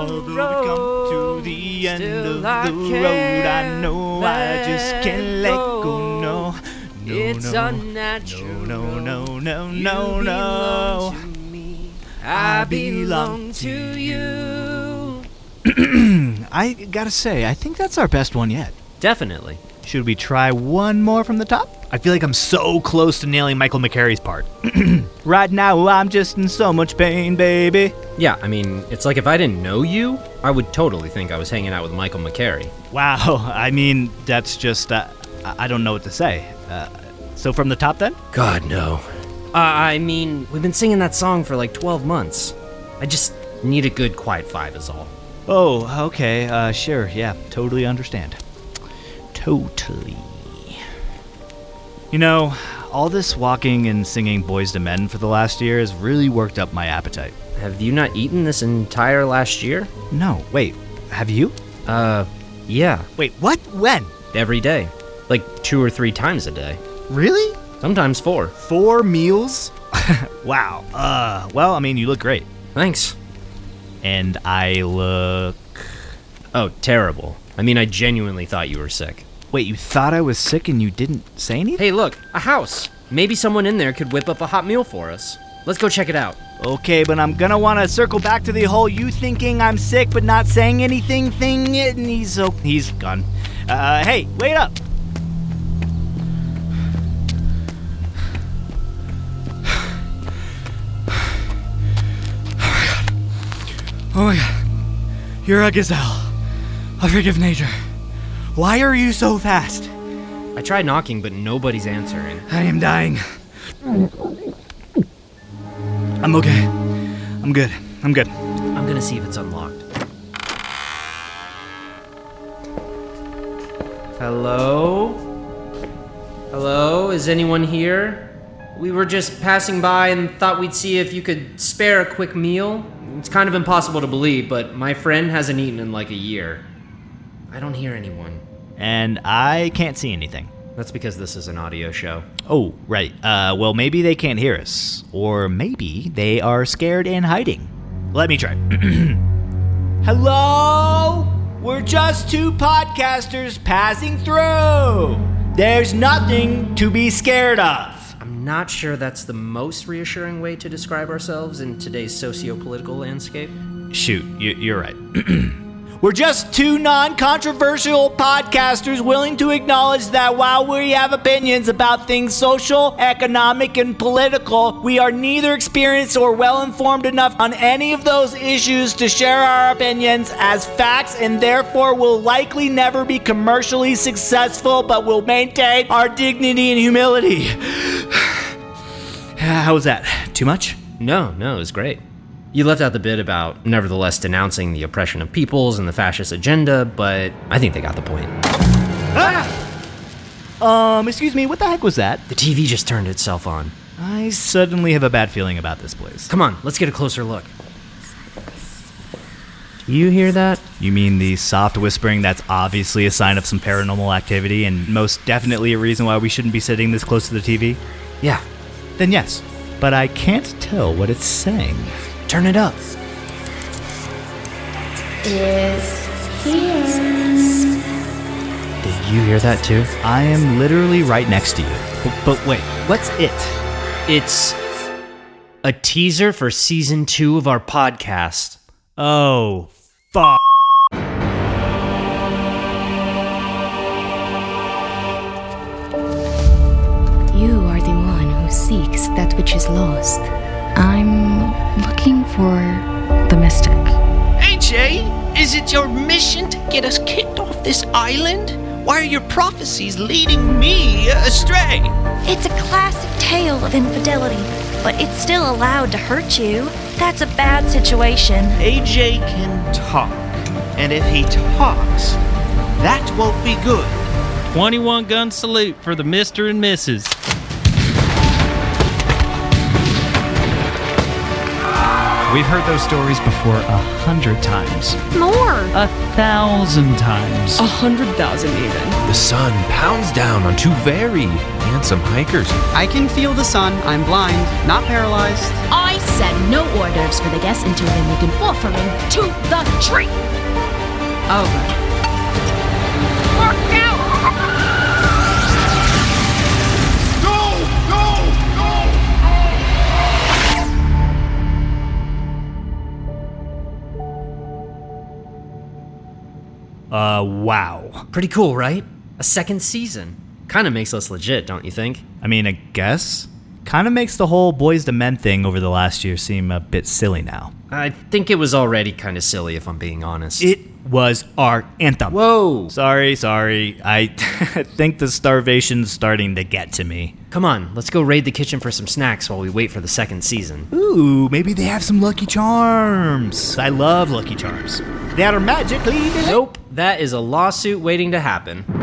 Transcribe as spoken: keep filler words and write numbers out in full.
Although we come to the end of the road, I know I just can't let go. No, no, It's no, unnatural. no, no, no, You no, no. belong to me. I belong to you. I gotta say, I think that's our best one yet. Definitely. Should we try one more from the top? I feel like I'm so close to nailing Michael McCarey's part. Right now, I'm just in so much pain, baby. Yeah, I mean, it's like if I didn't know you, I would totally think I was hanging out with Michael McCarey. Wow, I mean, that's just, uh, I I don't know what to say. Uh, so from the top then? God, no. Uh, I mean, we've been singing that song for like twelve months. I just need a good quiet five is all. Oh, okay, uh, sure, yeah, totally understand. Totally. You know, all this walking and singing Boys to Men for the last year has really worked up my appetite. Have you not eaten this entire last year? No, wait, have you? Uh, yeah. Wait, what? When? Every day. Like two or three times a day. Really? Sometimes four. Four meals? Wow. Uh, well, I mean, you look great. Thanks. And I look... Oh, terrible. I mean, I genuinely thought you were sick. Wait, you thought I was sick and you didn't say anything? Hey, look, a house. Maybe someone in there could whip up a hot meal for us. Let's go check it out. Okay, but I'm gonna want to circle back to the whole you thinking I'm sick but not saying anything thing, and he's oh, he's gone. Uh, hey, wait up! Oh my god. You're a gazelle. A freak of nature. Why are you so fast? I tried knocking, but nobody's answering. I am dying. I'm okay. I'm good. I'm good. I'm gonna see if it's unlocked. Hello? Hello? Is anyone here? We were just passing by and thought we'd see if you could spare a quick meal. It's kind of impossible to believe, but my friend hasn't eaten in like a year. I don't hear anyone. And I can't see anything. That's because this is an audio show. Oh, right. Uh, well, maybe they can't hear us. Or maybe they are scared and hiding. Let me try. Hello? We're just two podcasters passing through. There's nothing to be scared of. I'm not sure that's the most reassuring way to describe ourselves in today's socio-political landscape. Shoot, you, you're right. We're just two non-controversial podcasters willing to acknowledge that while we have opinions about things social, economic, and political, we are neither experienced or well-informed enough on any of those issues to share our opinions as facts, and therefore will likely never be commercially successful, but will maintain our dignity and humility. How was that? Too much? No, no, it was great. You left out the bit about nevertheless denouncing the oppression of peoples and the fascist agenda, but I think they got the point. Ah! Um, excuse me, what the heck was that? The T V just turned itself on. I suddenly have a bad feeling about this place. Come on, let's get a closer look. Do you hear that? You mean the soft whispering that's obviously a sign of some paranormal activity and most definitely a reason why we shouldn't be sitting this close to the T V? Yeah. Then yes, but I can't tell what it's saying. Turn it up. Is here. Did you hear that too? I am literally right next to you. But, but wait, what's it? It's a teaser for season two of our podcast. Oh, fuck. You are the one who seeks that which is lost. I'm looking for the mystic. A J, is it your mission to get us kicked off this island? Why are your prophecies leading me astray? It's a classic tale of infidelity, but it's still allowed to hurt you. That's a bad situation. A J can talk, and if he talks, that won't be good. twenty-one gun salute for the Mister and Missus We've heard those stories before a hundred times. More! A thousand times. A hundred thousand even. The sun pounds down on two very handsome hikers. I can feel the sun. I'm blind, not paralyzed. I said no hors d'oeuvres for the guests until they make an offering to the tree. Okay. Look out! Uh, wow. Pretty cool, right? A second season. Kind of makes us legit, don't you think? I mean, I guess. Kind of makes the whole Boys to Men thing over the last year seem a bit silly now. I think it was already kind of silly, if I'm being honest. It was our anthem. Whoa! Sorry, sorry. I think the starvation's starting to get to me. Come on, let's go raid the kitchen for some snacks while we wait for the second season. Ooh, maybe they have some Lucky Charms. I love Lucky Charms. They are magically... Nope, that is a lawsuit waiting to happen.